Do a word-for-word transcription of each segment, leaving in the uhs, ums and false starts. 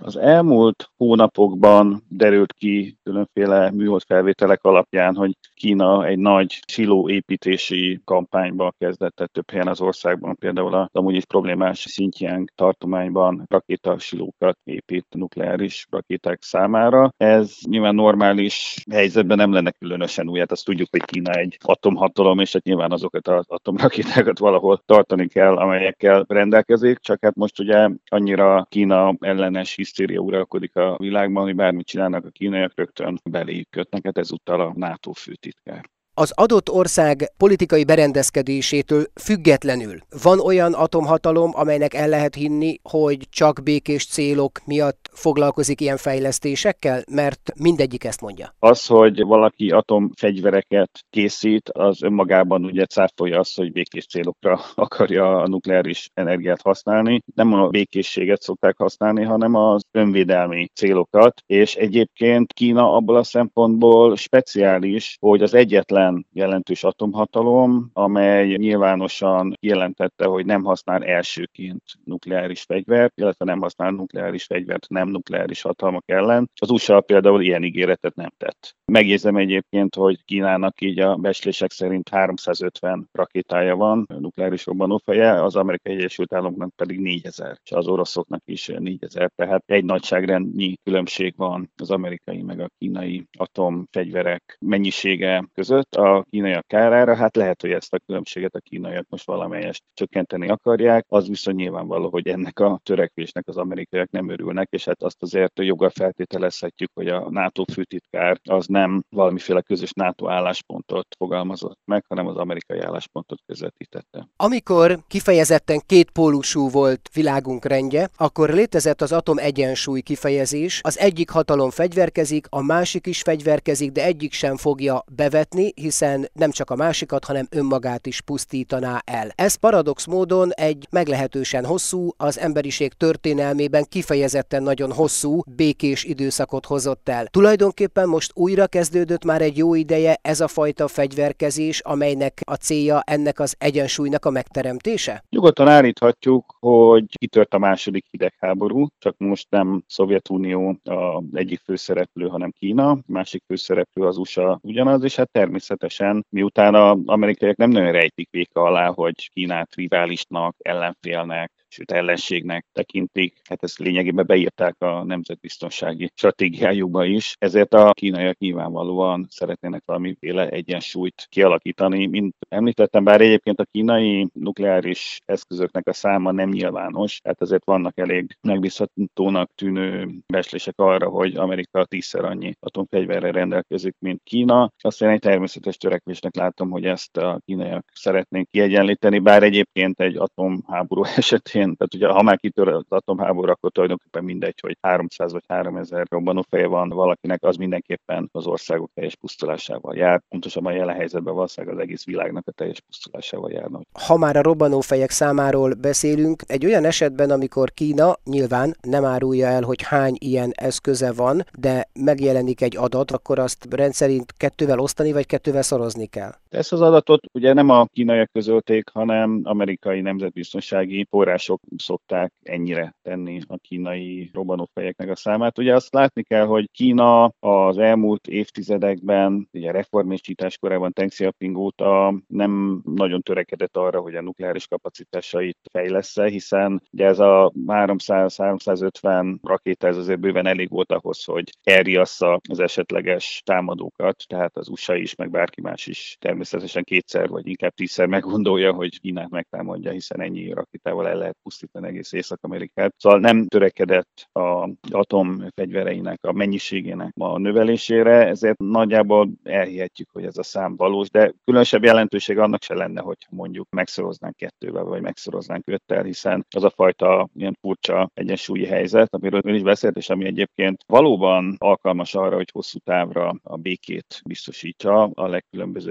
Az elmúlt hónapokban derült ki különféle műholdfelvételek alapján, hogy Kína egy nagy silóépítési kampányba kezdett el több helyen az országban, például az amúgy is problémás Xinjiang tartományban rakétasilókat épít nukleáris rakéták számára. Ez nyilván normális helyzetben nem lenne különösen új, hát azt tudjuk, hogy Kína egy atomhatalom, és hát nyilván azokat az atomrakétákat valahol tartani kell, amelyekkel rendelkezik, csak hát most ugye annyira Kína ellenes hisztéria uralkodik a világban, hogy bármit csinálnak a kínaiak, rögtön beléjük kötnek, hát ezúttal a NATO főtitkár. Az adott ország politikai berendezkedésétől függetlenül van olyan atomhatalom, amelynek el lehet hinni, hogy csak békés célok miatt foglalkozik ilyen fejlesztésekkel? Mert mindegyik ezt mondja. Az, hogy valaki atomfegyvereket készít, az önmagában ugye cáfolja azt, hogy békés célokra akarja a nukleáris energiát használni. Nem a békészséget szokták használni, hanem az önvédelmi célokat, és egyébként Kína abból a szempontból speciális, hogy az egyetlen jelentős atomhatalom, amely nyilvánosan jelentette, hogy nem használ elsőként nukleáris fegyvert, illetve nem használ nukleáris fegyvert nem nukleáris hatalmak ellen. Az u es á például ilyen ígéretet nem tett. Megjegyzem egyébként, hogy Kínának így a becslések szerint háromszázötven rakétája van, nukleáris robbanófeje, az Amerikai Egyesült Államoknak pedig négyezer, és az oroszoknak is négyezer, tehát egy nagyságrendnyi különbség van az amerikai meg a kínai atomfegyverek mennyisége között. A kínaiak kárára, hát lehet, hogy ezt a különbséget a kínaiak most valamelyest csökkenteni akarják, az viszont nyilvánvaló, hogy ennek a törekvésnek az amerikaiak nem örülnek, és hát azt azért joggal feltételezhetjük, hogy a NATO főtitkár az nem valamiféle közös NATO álláspontot fogalmazott meg, hanem az amerikai álláspontot közvetítette. Amikor kifejezetten kétpólusú volt világunk rendje, akkor létezett az atomegyensúly kifejezés, az egyik hatalom fegyverkezik, a másik is fegyverkezik, de egyik sem fogja bevetni, hiszen nem csak a másikat, hanem önmagát is pusztítaná el. Ez paradox módon egy meglehetősen hosszú, az emberiség történelmében kifejezetten nagyon hosszú, békés időszakot hozott el. Tulajdonképpen most újra kezdődött már egy jó ideje ez a fajta fegyverkezés, amelynek a célja ennek az egyensúlynak a megteremtése? Nyugodtan állíthatjuk, hogy kitört a második hidegháború, csak most nem Szovjetunió az egyik főszereplő, hanem Kína, a másik főszereplő az u es á ugyanaz, és hát természetesen miután az amerikaiak nem nagyon rejtik véka alá, hogy Kínát riválisnak, ellenfélnek, sőt ellenségnek tekintik, hát ezt lényegében beírták a nemzetbiztonsági stratégiájukba is, ezért a kínaiak nyilvánvalóan szeretnének valamiféle egyensúlyt kialakítani. Mint említettem, bár egyébként a kínai nukleáris eszközöknek a száma nem nyilvános, hát ezért vannak elég megbízhatónak tűnő becslések arra, hogy Amerika tízszer annyi atomfegyverrel rendelkezik, mint Kína. Azt én egy természetes törekvésnek látom, hogy ezt a kínaiak szeretnénk kiegyenlíteni, bár egyébként egy atomháború esetén, tehát ugye ha már kitör az atomháború, akkor tulajdonképpen mindegy, hogy háromszáz vagy háromezer robbanófeje van valakinek, az mindenképpen az országok teljes pusztulásával jár. Pontosabban a jelen helyzetben valószínűleg az egész világnak a teljes pusztulásával járna. Ha már a robbanófejek számáról beszélünk, egy olyan esetben, amikor Kína nyilván nem árulja el, hogy hány ilyen eszköze van, de megjelenik egy adat, akkor azt rendszerint kettővel osztani, vagy kettővel szorozni kell. Ezt az adatot ugye nem a kínaiak közölték, hanem amerikai nemzetbiztonsági források szokták ennyire tenni a kínai robbanófejeknek a számát. Ugye azt látni kell, hogy Kína az elmúlt évtizedekben, ugye reformistítás korában, Deng Xiaoping óta nem nagyon törekedett arra, hogy a nukleáris kapacitásait fejlessze, hiszen ugye ez a háromszáz-háromszázötven rakéta, ez azért bőven elég volt ahhoz, hogy elriassza az esetleges támadókat, tehát az u es á is, meg bárki más is természetesen kétszer vagy inkább tízszer meggondolja, hogy Kínát megtámadja, hiszen ennyi rakétával el lehet pusztítani egész Észak-Amerikát. Szóval nem törekedett az atomfegyvereinek a mennyiségének a növelésére, ezért nagyjából elhihetjük, hogy ez a szám valós, de különösebb jelentőség annak se lenne, hogyha mondjuk megszoroznánk kettővel, vagy megszoroznánk öttel, hiszen az a fajta ilyen furcsa egyensúlyi helyzet, amiről ön is beszélt, és ami egyébként valóban alkalmas arra, hogy hosszú távra a békét biztosítsa a legkülönbözőbb konfliktus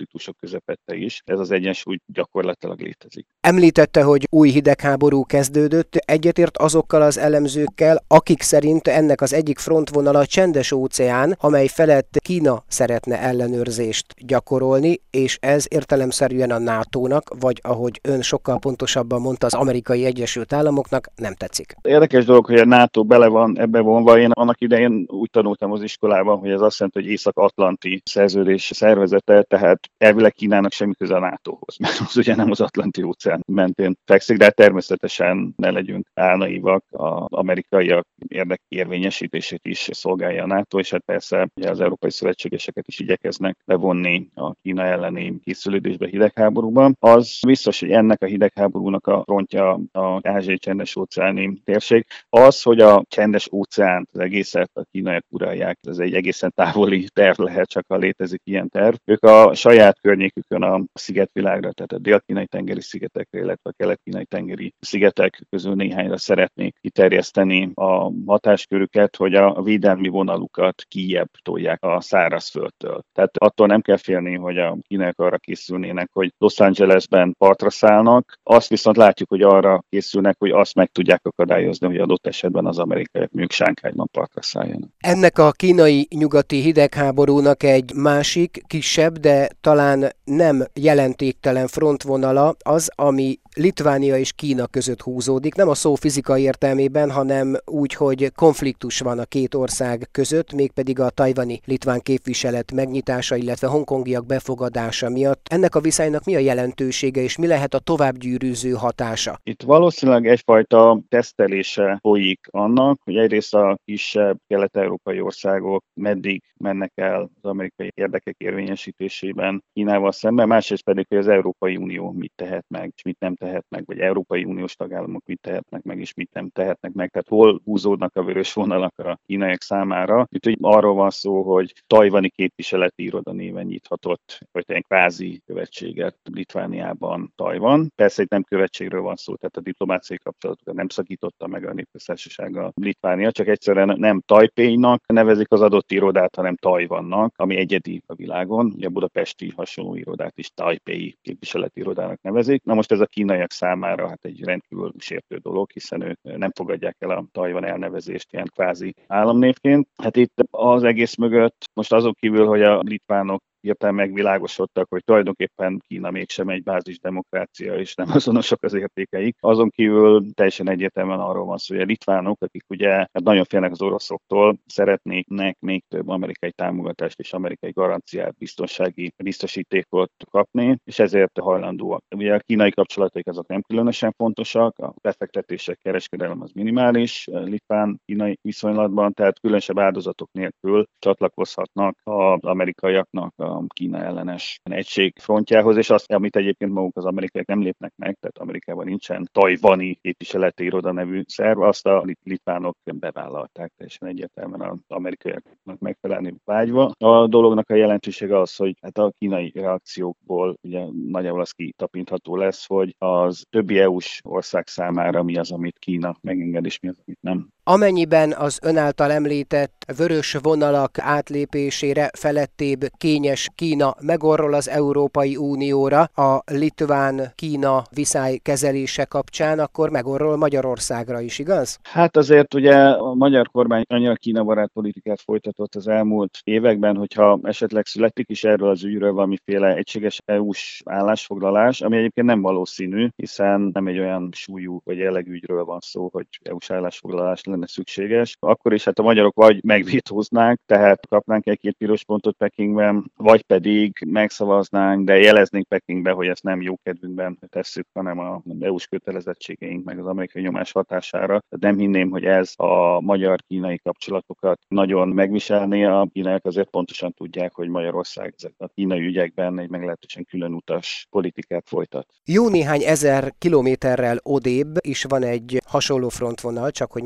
konfliktusok közepette is. Ez az egyensúly gyakorlatilag létezik. Említette, hogy új hidegháború kezdődött. Egyetért azokkal az elemzőkkel, akik szerint ennek az egyik frontvonala a Csendes-óceán, amely felett Kína szeretne ellenőrzést gyakorolni, és ez értelemszerűen a nátónak, vagy ahogy ön sokkal pontosabban mondta, az Amerikai Egyesült Államoknak nem tetszik. Érdekes dolog, hogy a NATO bele van ebbe vonva. Én annak idején úgy tanultam az iskolában, hogy ez azt jelenti, hogy Észak-Atlanti Szerződés szervezete, tehát elvileg Kínának semmi köze a nátóhoz, mert az ugye nem az Atlanti óceán mentén fekszik, de természetesen ne legyünk álnaivak, az amerikaiak érdekérvényesítését is szolgálja a NATO, és hát persze ugye az európai szövetségeseket is igyekeznek bevonni a Kína elleni készülődésbe, hidegháborúban. Az biztos, hogy ennek a hidegháborúnak a frontja az ázsiai csendes-óceáni térség. Az, hogy a Csendes-óceánt, az egészet a kínaiak uralják, ez egy egészen távoli terv lehet, csak ha létezik ilyen terv. Ők a saját környékükön a szigetvilágra, tehát a dél-kínai tengeri szigetekre, illetve a kelet-kínai tengeri szigetek közül néhányra szeretnék kiterjeszteni a hatáskörüket, hogy a védelmi vonalukat kijjebb tolják a szárazföldtől. Tehát attól nem kell félni, hogy a kínaiak arra készülnének, hogy Los Angelesben partra szállnak, azt viszont látjuk, hogy arra készülnek, hogy azt meg tudják akadályozni, hogy adott esetben az amerikaiak mondjuk Sánkhájban partra szálljanak. Ennek a kínai-nyugati hidegháborúnak egy másik, kisebb, de talán nem jelentéktelen frontvonala az, ami Litvánia és Kína között húzódik, nem a szó fizikai értelmében, hanem úgy, hogy konfliktus van a két ország között, mégpedig a tajvani litván képviselet megnyitása, illetve hongkongiak befogadása miatt. Ennek a viszonynak mi a jelentősége, és mi lehet a továbbgyűrűző hatása? Itt valószínűleg egyfajta tesztelése folyik annak, hogy egyrészt a kisebb kelet-európai országok meddig mennek el az amerikai érdekek érvényesítésében Kínával szemben, másrészt pedig, hogy az Európai Unió mit tehet meg, és mit nem tehet meg, vagy Európai Uniós tagállamok mit tehetnek meg, és mit nem tehetnek meg. Tehát hol húzódnak a vörös vonalak a kínaiak számára. Itt ugye arról van szó, hogy tajvani képviseleti iroda néven nyithatott, vagy egy kvázi követséget Litvániában Tajvan. Persze itt nem követségről van szó, tehát a diplomáciai kapcsolatokat nem szakította meg a Népköztársasággal Litvánia, csak egyszerűen nem Tajpénak nevezik az adott irodát, hanem Tajvannak, ami egyedi a világon. Ugye a budapesti hasonló irodát is Tajpei képviseleti irodának nevezik. Na most ez a kínaiak számára hát egy rendkívül sértő dolog, hiszen ők nem fogadják el a Tajvan elnevezést ilyen kvázi államnévként. Hát itt az egész mögött most azon kívül, hogy a litvánok hirtelen megvilágosodtak, hogy tulajdonképpen Kína mégsem egy bázis demokrácia, és nem azonosak az értékeik. Azon kívül teljesen egyértelműen arról van szó, hogy a litvánok, akik ugye hát nagyon félnek az oroszoktól, szeretnének még több amerikai támogatást és amerikai garanciát, biztonsági biztosítékot kapni, és ezért hajlandóak. Ugye a kínai kapcsolataik azok nem különösen fontosak, a befektetések, kereskedelem az minimális litván-kínai viszonylatban, tehát különösebb áldozatok nélkül csatlakozhatnak az amerikaiaknak a Kína ellenes egység frontjához, és azt, amit egyébként maguk az amerikaiak nem lépnek meg, tehát Amerikában nincsen tajvani képviseleti iroda nevű szerv, azt a litvánok bevállalták teljesen egyértelműen az amerikaiaknak megfelelni vágyva. A dolognak a jelentősége az, hogy hát a kínai reakciókból ugye nagyjából az kitapintható lesz, hogy az többi é u-s ország számára mi az, amit Kína megenged, és mi az, amit nem. Amennyiben az ön által említett vörös vonalak átlépésére felettébb kényes Kína megorrol az Európai Unióra a litván-Kína viszály kezelése kapcsán, akkor megorrol Magyarországra is, igaz? Hát azért ugye a magyar kormány annyira Kína-barát politikát folytatott az elmúlt években, hogyha esetleg születik is erről az ügyről valamiféle egységes é u-s állásfoglalás, ami egyébként nem valószínű, hiszen nem egy olyan súlyú vagy jellegű ügyről van szó, hogy é u-s állásfoglalás lenne szükséges. Akkor is hát a magyarok vagy megvétóznák, tehát kapnánk egy-két piros pontot Pekingben, vagy pedig megszavaznánk, de jeleznénk Pekingbe, hogy ezt nem jó kedvünkben tesszük, hanem a é u-s kötelezettségeink meg az amerikai nyomás hatására. Nem hinném, hogy ez a magyar-kínai kapcsolatokat nagyon megviselné. A kínaiak azért pontosan tudják, hogy Magyarország a kínai ügyekben egy meglehetősen különutas politikát folytat. Jó néhány ezer kilométerrel odébb is van egy hasonló frontvonal, csak hogy maradjunk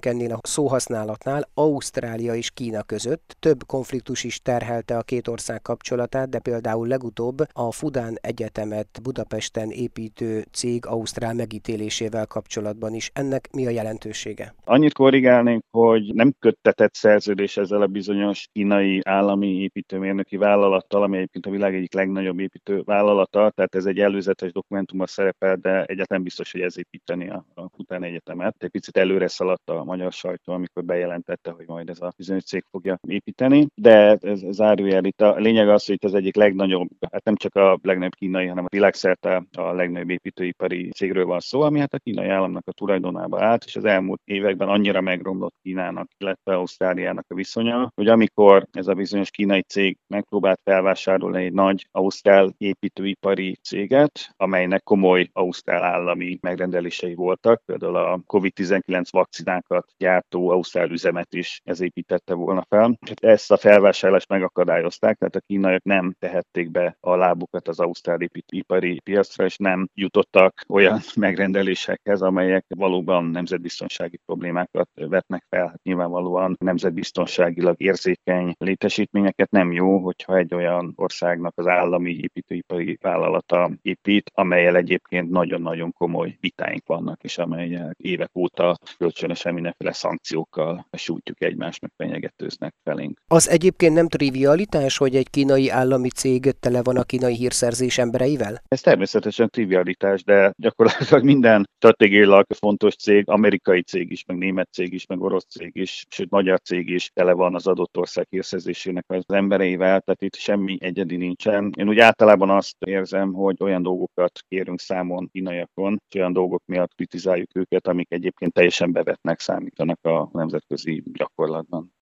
maradjunk ennél a szóhasználatnál. Ausztrália és Kína között több konfliktus is terhelte a két ország kapcsolatát, de például legutóbb a Fudan Egyetemet Budapesten építő cég ausztrál megítélésével kapcsolatban is. Ennek mi a jelentősége? Annyit korrigálnénk, hogy nem köttetett szerződés ezzel a bizonyos kínai állami építőmérnöki vállalattal, ami egyébként a világ egyik legnagyobb építő vállalata, tehát ez egy előzetes dokumentumban szerepel, de egyáltalán biztos, hogy ez építeni a, a Fudan Egyetemet. Egy picit előre szaladt a magyar sajtó, amikor bejelentette, hogy majd ez a bizonyos cég fogja építeni, de ez zárójel itt a lényeg az, hogy itt az egyik legnagyobb, hát nem csak a legnagyobb kínai, hanem a világszerte a legnagyobb építőipari cégről van szó, ami hát a kínai államnak a tulajdonába állt, és az elmúlt években annyira megromlott Kínának, illetve Ausztráliának a viszonya, hogy amikor ez a bizonyos kínai cég megpróbált felvásárolni egy nagy ausztrál építőipari céget, amelynek komoly ausztrál állami megrendelései voltak, például a kovid tizenkilenc vakcinákat gyártó ausztrál üzemet is ez építette volna fel. Ezt a felvásárlást megakadályozták, tehát a kínaiak nem tehették be a lábukat az ausztrál ipari piacra, és nem jutottak olyan megrendelésekhez, amelyek valóban nemzetbiztonsági problémákat vetnek fel. Hát nyilvánvalóan nemzetbiztonságilag érzékeny létesítményeket nem jó, hogyha egy olyan országnak az állami építőipari vállalata épít, amellyel egyébként nagyon-nagyon komoly vitáink vannak, és amellyel évek óta kölcsönösen mindenféle szankciókkal sújtjuk egymást, meg fenyegetőznek felénk. Az egyébként nem trivialitás, hogy egy kínai állami cég tele van a kínai hírszerzés embereivel? Ez természetesen trivialitás, de gyakorlatilag minden stratégiailag fontos cég, amerikai cég is, meg német cég is, meg orosz cég is, sőt magyar cég is tele van az adott ország hírszerzésének az embereivel, tehát itt semmi egyedi nincsen. Én úgy általában azt érzem, hogy olyan dolgokat kérünk számon kínaiakon, és olyan dolgok miatt kritizáljuk őket, amik egyébként teljesen bevetnek számítanak a nemzetközi gyakorlatban.